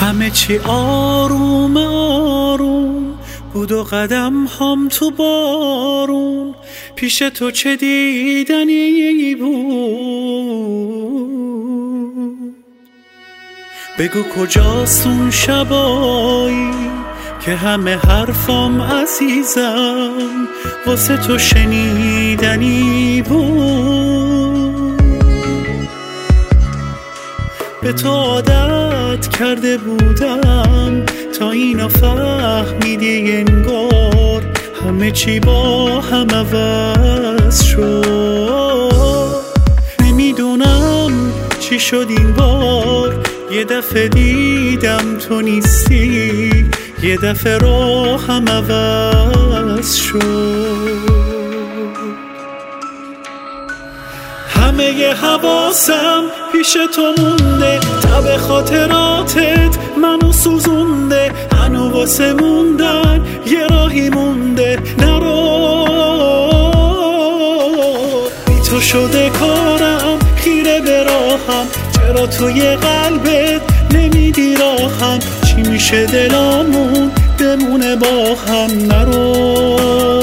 همه چی آروم آروم بود و قدم هم تو بارون، پیش تو چه دیدنی بود. بگو کجاست اون شبایی که همه حرفم عزیزم واسه تو شنیدنی بود. به تو عادت کرده بودم تا اینا فهمیدی انگار همه چی با هم عوض شد. نمیدونم چی شد این بار، یه دفعه دیدم تو نیستی، یه دفعه راهم عوض شد. همه ی حواسم پیش تو مونده، تب خاطراتت منو سوزونده، هنو واسه موندن یه راهی مونده. نرو بی تو شده کارم، خیره به راهم، چرا توی قلبت نمیدی راهم؟ چی میشه دلامون بمونه با هم؟ نرو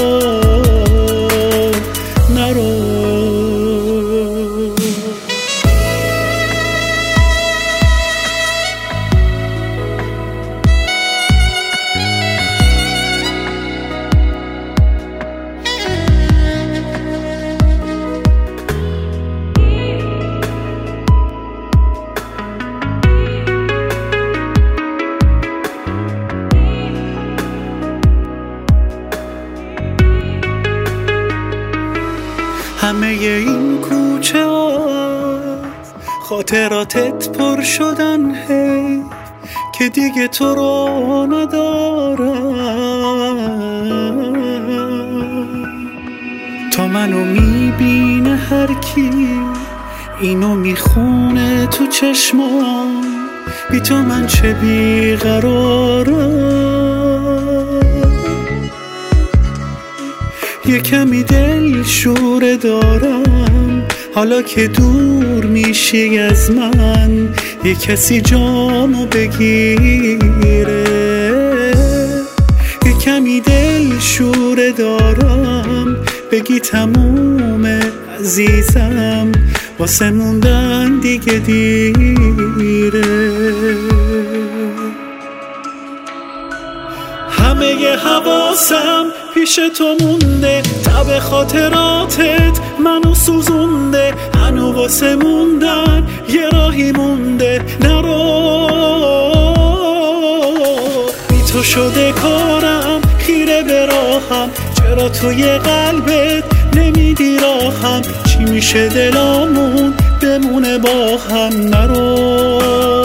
همه این کوچه از خاطراتت پر شدن، هی که دیگه تو رو ندارم. تا منو میبینه هر کی اینو میخونه تو چشمام، بی تو من چه بیقرارم. یه کمی دل شوره دارم حالا که دور میشی از من، یه کسی جامو بگیره. یه کمی دل شوره دارم بگی تمومه عزیزم، واسه موندن دیگه دیره. همه ی حواسم پیش تو مونده، تب خاطراتت منو سوزونده، هنو واسه موندن یه راهی مونده. نرو بی تو شده کارم، خیره به راهم، چرا توی قلبت نمیدی راهم؟ چی میشه دلامون بمونه با هم؟ نرو